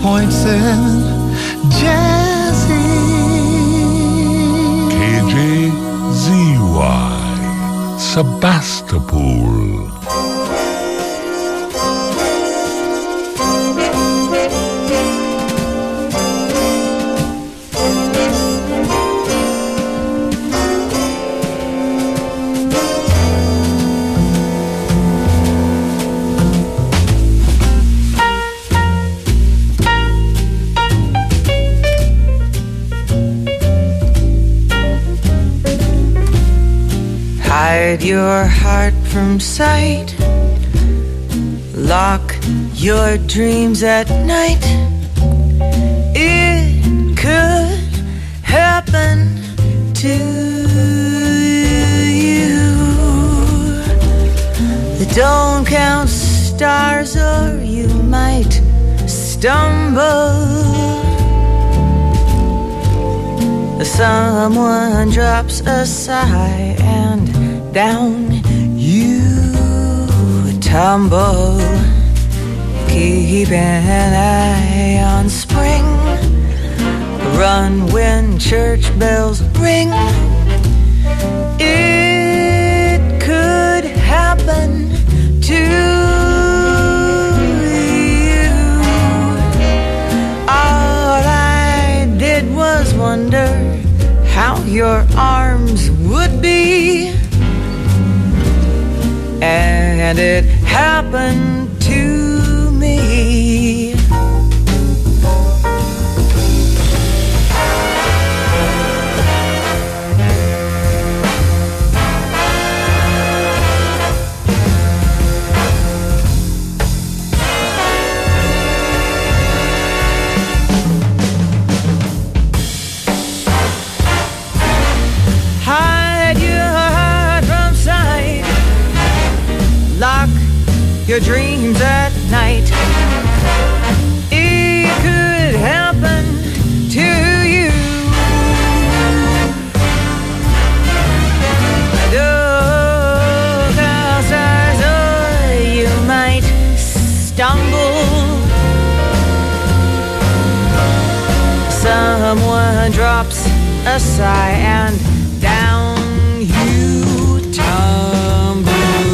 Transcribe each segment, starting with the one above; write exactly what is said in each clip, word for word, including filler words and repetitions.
point seven Jazzy. K J Z Y Sebastopol. Hide your heart from sight. Lock your dreams at night. It could happen to you. Don't count stars or you might stumble. Someone drops a sigh and down you tumble. Keep an eye on spring. Run when church bells ring. It could happen to you. All I did was wonder how your arms would be. And it happened to me. Your dreams at night. It could happen to you. Look outside, or you might stumble. Someone drops a sigh and down you tumble.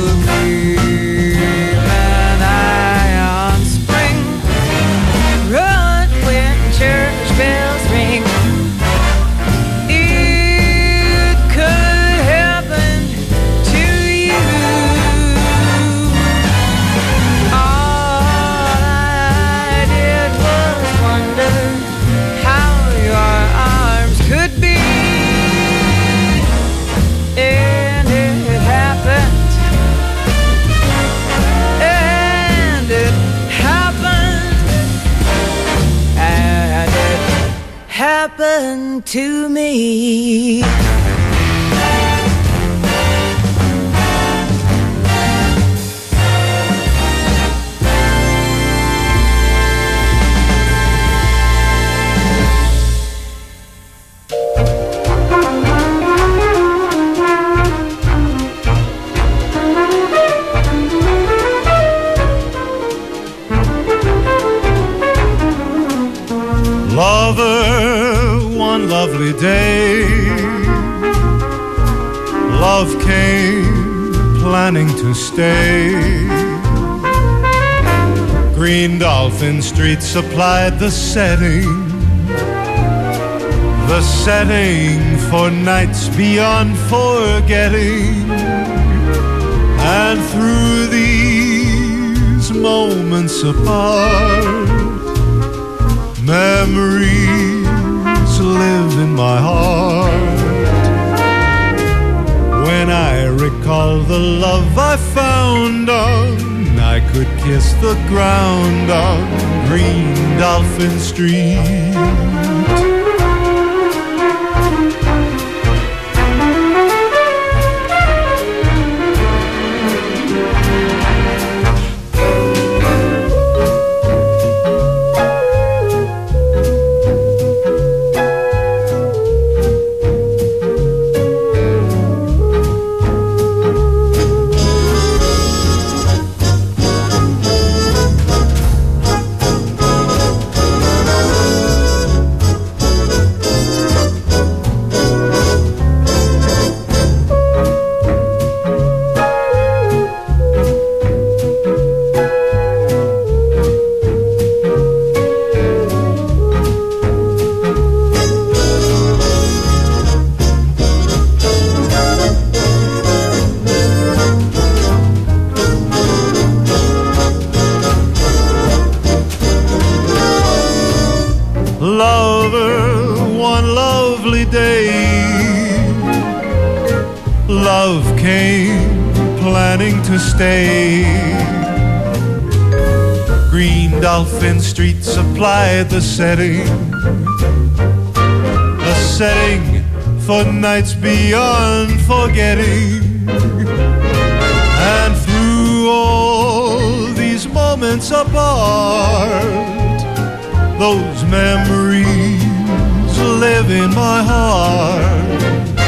Church bells ring. It could happen to you. All I did was wonder how your arms could be. And it happened. And it happened. Happened to me. Lover, one lovely day, love came planning to stay. Green Dolphin Street supplied the setting, the setting for nights beyond forgetting. And through these moments apart, memories live in my heart. When I recall the love I found on, I could kiss the ground on Green Dolphin Street. lover one lovely day. Love came planning to stay. Green Dolphin Street supplied the setting, a setting for nights beyond forgetting. And through all these moments apart, those memories live in my heart.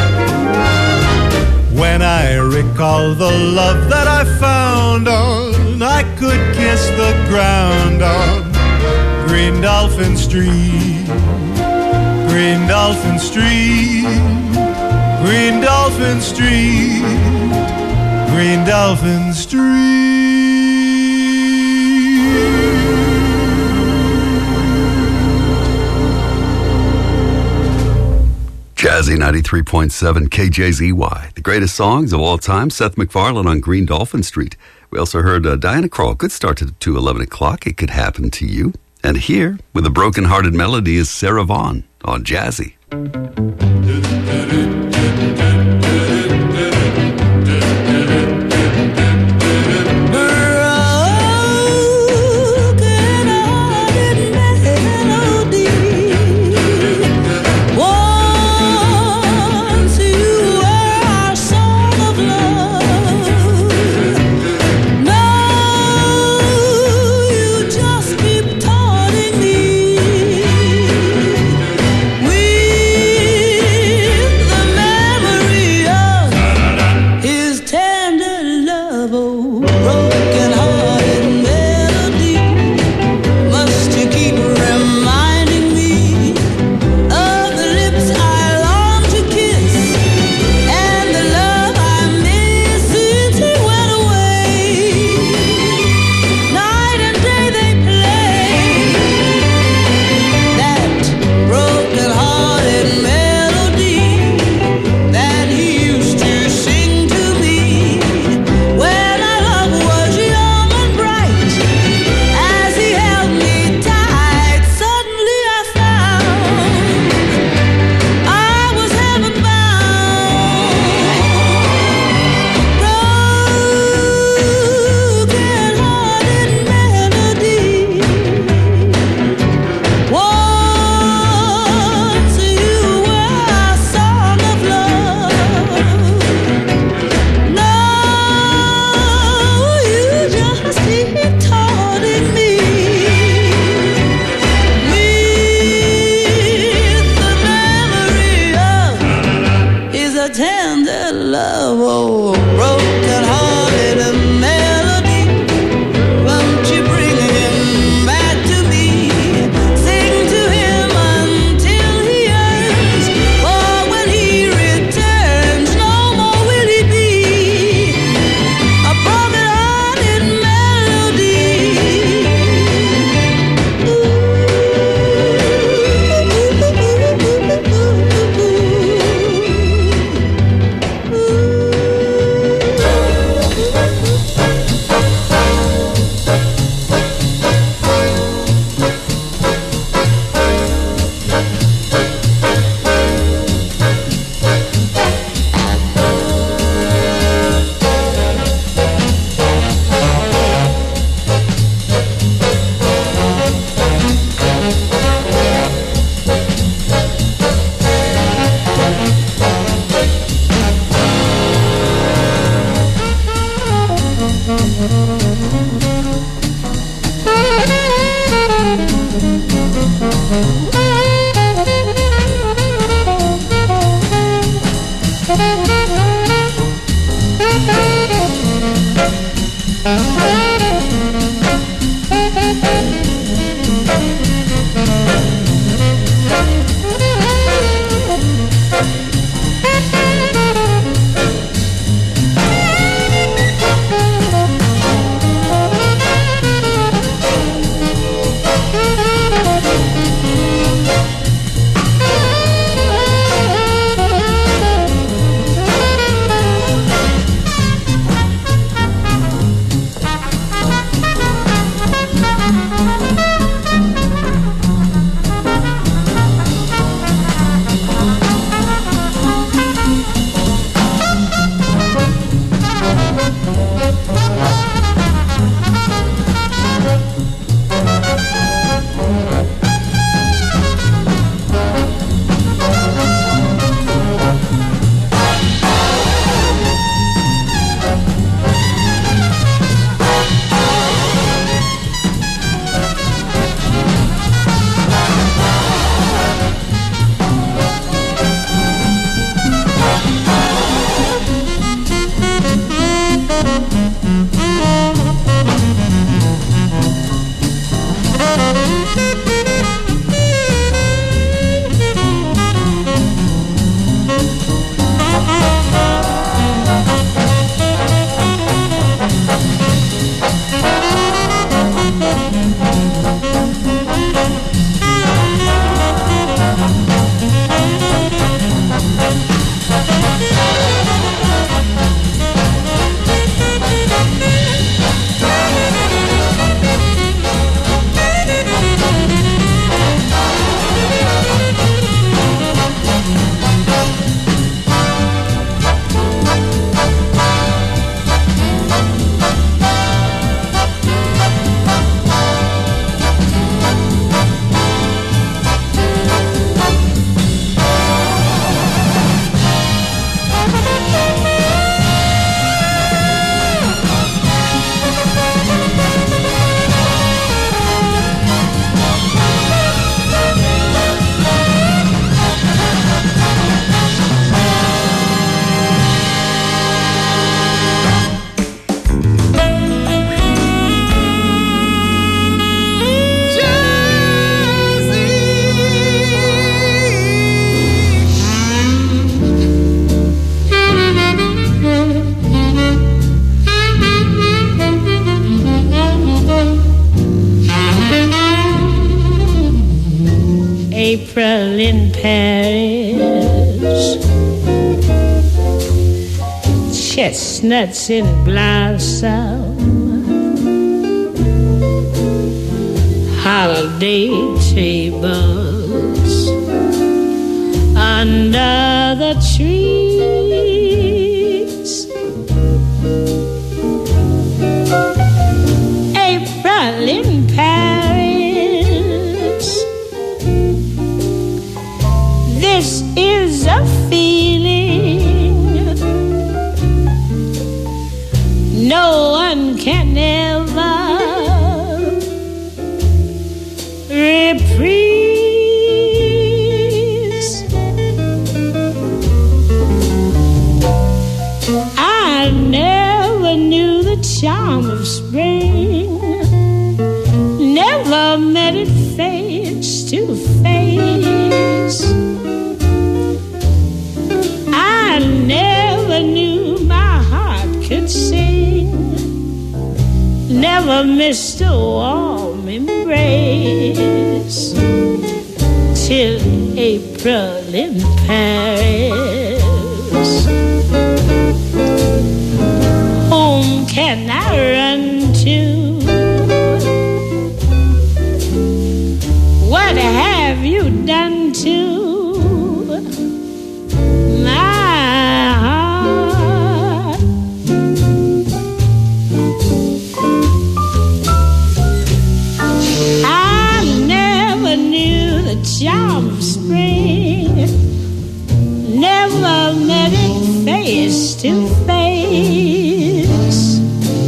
When I recall the love that I found on, I could kiss the ground on Green Dolphin Street. Green Dolphin Street, Green Dolphin Street, Green Dolphin Street. Jazzy ninety-three point seven K J Z Y. The greatest songs of all time. Seth MacFarlane on Green Dolphin Street. We also heard uh, Diana Krall. Good start to, to eleven o'clock. It could happen to you. And here, with a broken-hearted melody, is Sarah Vaughan on Jazzy. April in Paris, chestnuts in blossom, holiday tables under the trees. April in Paris, this is a feeling no one can ever reprise. I never knew the charm of spring, never met it face to face. I never knew my heart could sing, never missed a warm embrace till April in Paris. Whom can I run to? What have you done to my heart? I never knew the charm of spring, never met it face to face.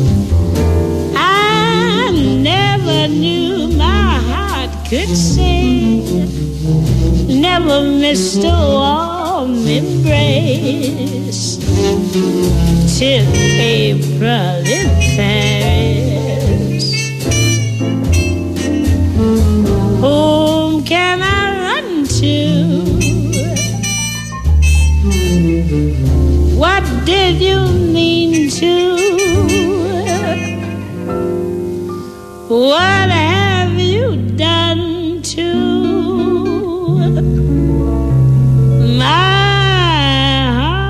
I never knew my heart could sing, never missed a warm embrace till April in Paris. Whom can I run to? What did you mean to? What have you done to my heart?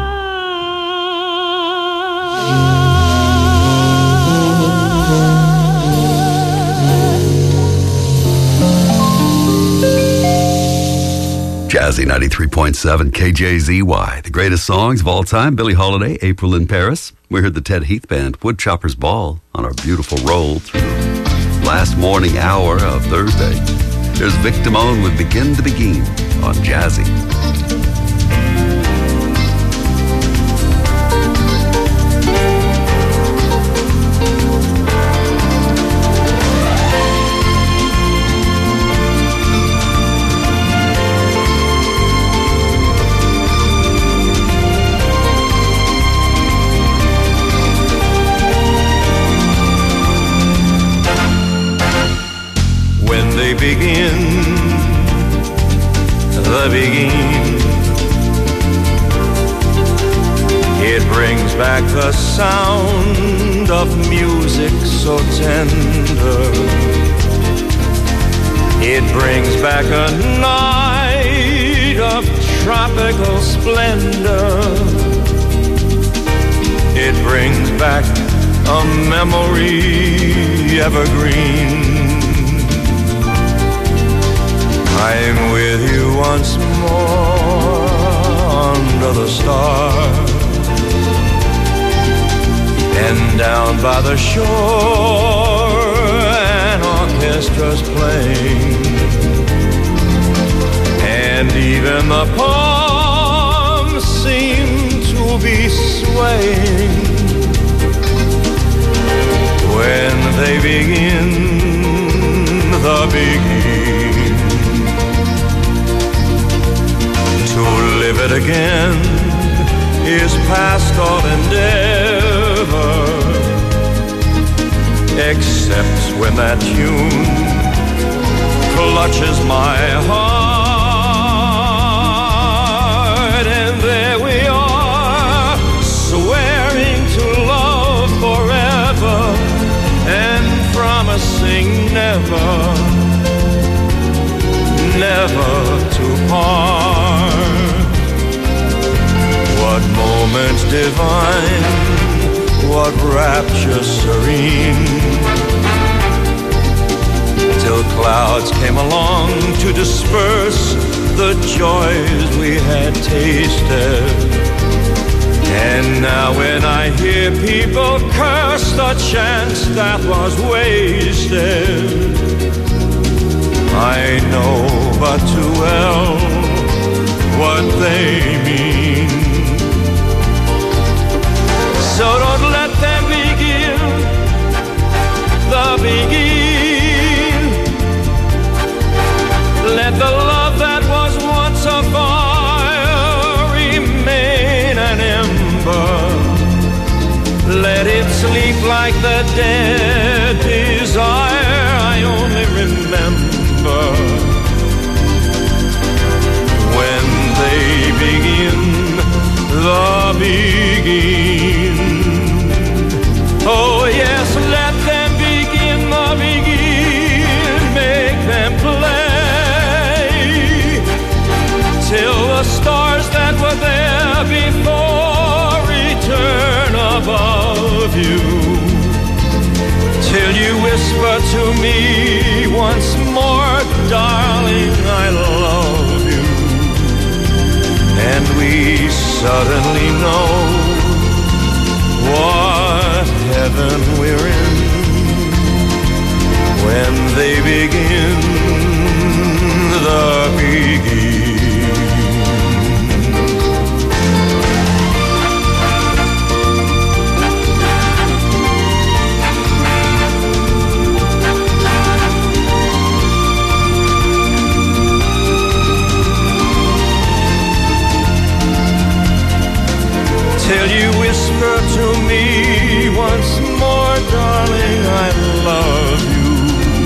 Jazzy ninety-three point seven K J Z Y. The greatest songs of all time. Billie Holiday, April in Paris. We heard the Ted Heath Band, Woodchopper's Ball, on our beautiful roll through the last morning hour of Thursday. There's Vic Damone with Begin to Begin on Jazzy. Begin, the begin. It brings back the sound of music so tender. It brings back a night of tropical splendor. It brings back a memory evergreen. I'm with you once more under the stars, and down by the shore an orchestra's playing, and even the palms seem to be swaying when they begin the begin. To live it again is past all endeavor, except when that tune clutches my heart. And there we are, swearing to love forever and promising never, never of rapture serene, till clouds came along to disperse the joys we had tasted. And now when I hear people curse the chance that was wasted, I know but too well what they mean. So don't let them begin the begin. Let the love that was once a fire remain an ember. Let it sleep like the dead desire I only remember. When they begin the begin. Oh yes, let them begin the begin. Make them play till the stars that were there before return above you, till you whisper to me once more, darling, I love you. And we suddenly know what heaven we're in when they begin the begin. Till you whisper to me once more, darling, I love you.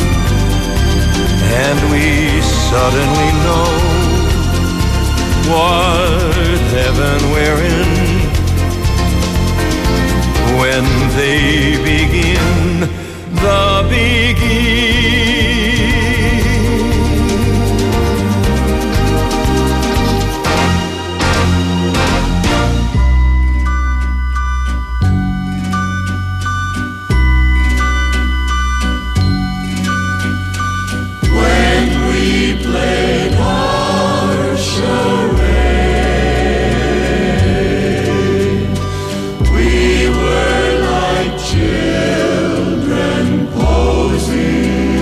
And we suddenly know what heaven we're in when they begin the begin. Children posing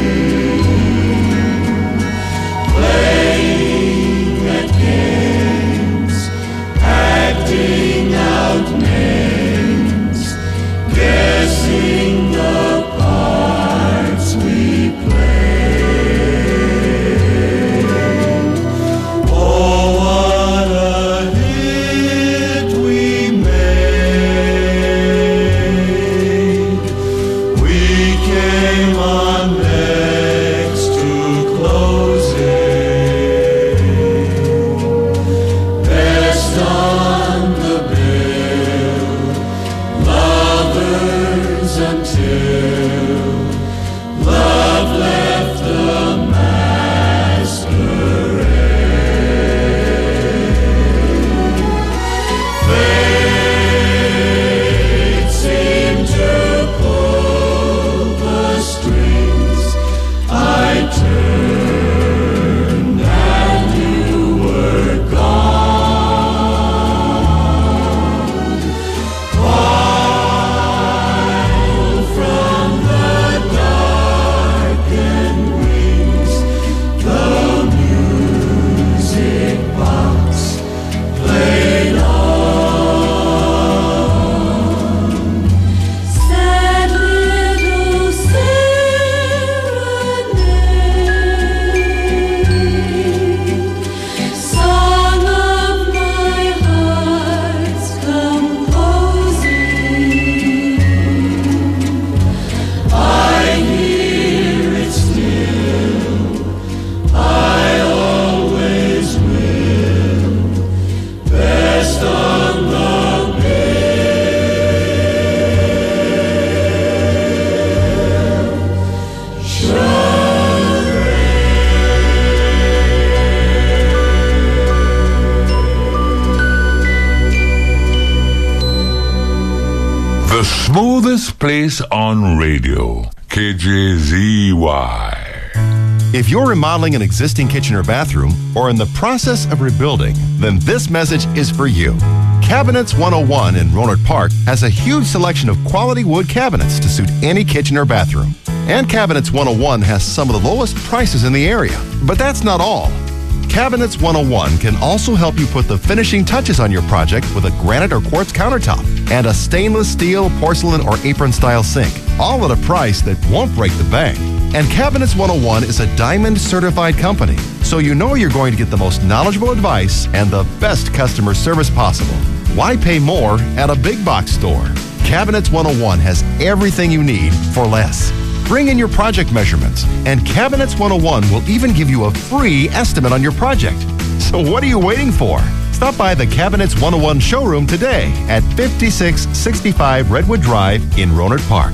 place on radio. K J Z Y. If you're remodeling an existing kitchen or bathroom or in the process of rebuilding, then this message is for you. Cabinets one oh one in Rohnert Park has a huge selection of quality wood cabinets to suit any kitchen or bathroom. And Cabinets one oh one has some of the lowest prices in the area. But that's not all. Cabinets one oh one can also help you put the finishing touches on your project with a granite or quartz countertop and a stainless steel, porcelain, or apron-style sink, all at a price that won't break the bank. And Cabinets one oh one is a Diamond certified company, so you know you're going to get the most knowledgeable advice and the best customer service possible. Why pay more at a big box store? Cabinets one oh one has everything you need for less. Bring in your project measurements, and Cabinets one oh one will even give you a free estimate on your project. So what are you waiting for? Stop by the Cabinets one oh one showroom today at fifty-six sixty-five Redwood Drive in Rohnert Park.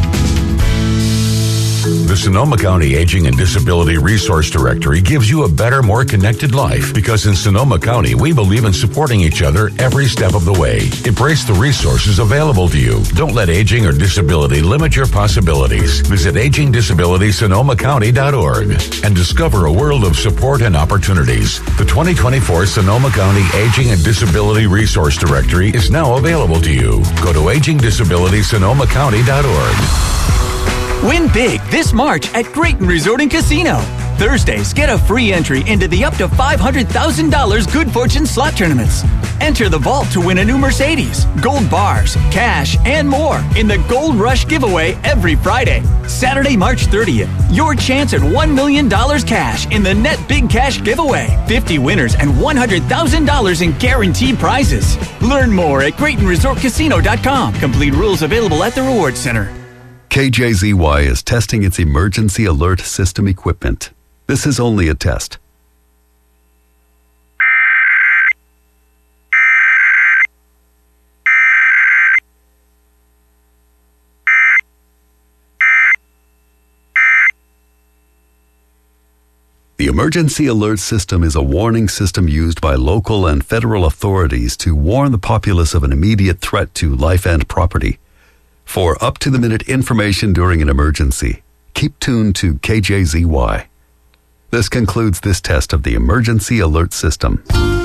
The Sonoma County Aging and Disability Resource Directory gives you a better, more connected life because in Sonoma County, we believe in supporting each other every step of the way. Embrace the resources available to you. Don't let aging or disability limit your possibilities. Visit aging disability sonoma county dot org and discover a world of support and opportunities. The twenty twenty-four Sonoma County Aging and Disability Resource Directory is now available to you. Go to aging disability sonoma county dot org. Win big this March at Grayton Resort and Casino. Thursdays, get a free entry into the up to five hundred thousand dollars Good Fortune slot tournaments. Enter the vault to win a new Mercedes, gold bars, cash, and more in the Gold Rush giveaway every Friday. Saturday, March thirtieth, your chance at one million dollars cash in the Net Big Cash giveaway. fifty winners and one hundred thousand dollars in guaranteed prizes. Learn more at Grayton Resort Casino dot com. Complete rules available at the Rewards Center. K J Z Y is testing its emergency alert system equipment. This is only a test. The emergency alert system is a warning system used by local and federal authorities to warn the populace of an immediate threat to life and property. For up-to-the-minute information during an emergency, keep tuned to K J Z Y. This concludes this test of the emergency alert system.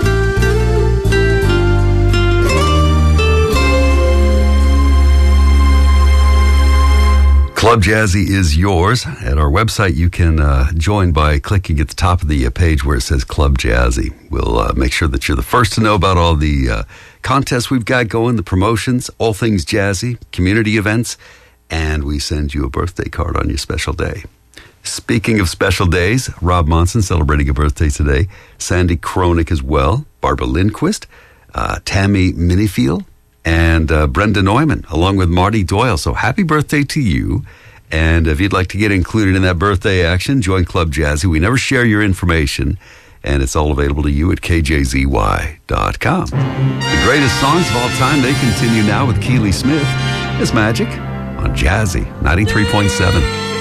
Club Jazzy is yours. At our website, you can uh, join by clicking at the top of the uh, page where it says Club Jazzy. We'll uh, make sure that you're the first to know about all the uh, contests we've got going, the promotions, all things jazzy, community events, and we send you a birthday card on your special day. Speaking of special days, Rob Monson celebrating a birthday today, Sandy Kronik as well, Barbara Lindquist, uh, Tammy Minifield, and uh, Brenda Neumann, along with Marty Doyle. So happy birthday to you. And if you'd like to get included in that birthday action, join Club Jazzy. We never share your information, and it's all available to you at K J Z Y dot com. The greatest songs of all time, they continue now with Keely Smith. It's Magic on Jazzy ninety-three point seven.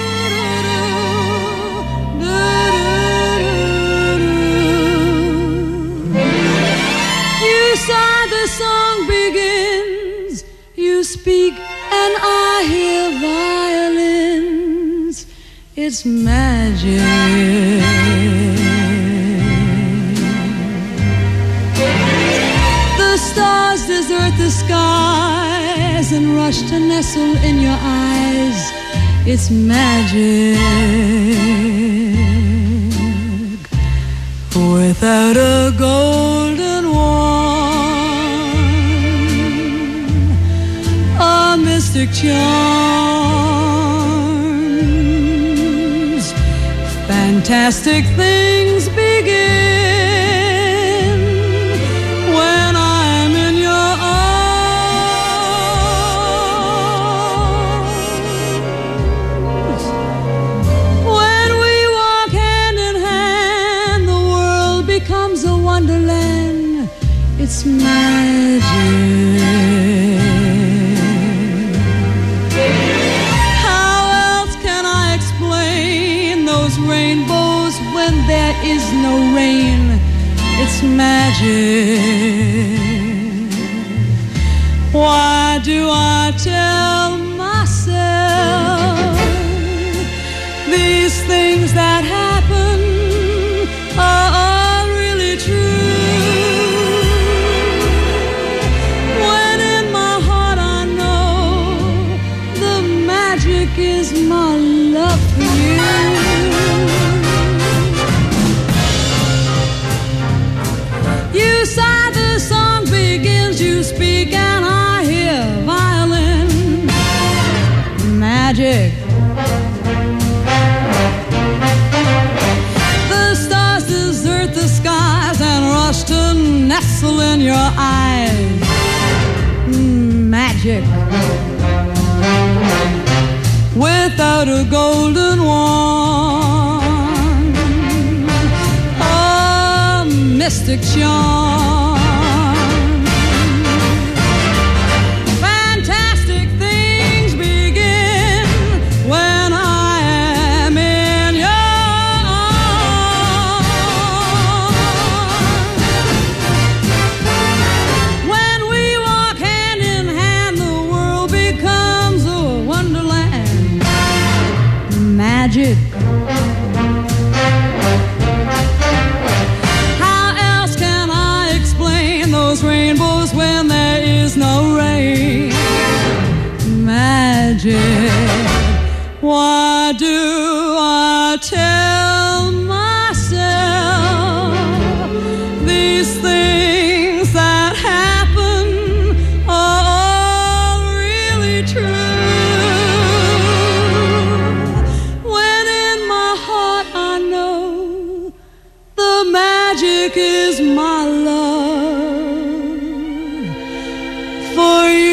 You saw the song begins, you speak and I hear violins. It's magic. The stars desert the skies and rush to nestle in your eyes. It's magic. Without a golden wand, a mystic charms, fantastic things begin when I'm in your arms. When we walk hand in hand, the world becomes a wonderland. It's magic. Rainbows when there is no rain. It's magic. Why do I tell myself These things that happen are all really true. When in my heart I know the magic is my love for you. You sigh, the song begins, you speak, and I hear violin magic. The stars desert the skies and rush to nestle in your eyes. Magic. Without a golden wand, a mystic charm. Fantastic things begin when I am in your arms. When we walk hand in hand, the world becomes a wonderland. Magic. How else can I explain those rainbows when there is no rain? Magic. Why do I tell myself these things that happen are all really true? When in my heart I know the magic is my love for you.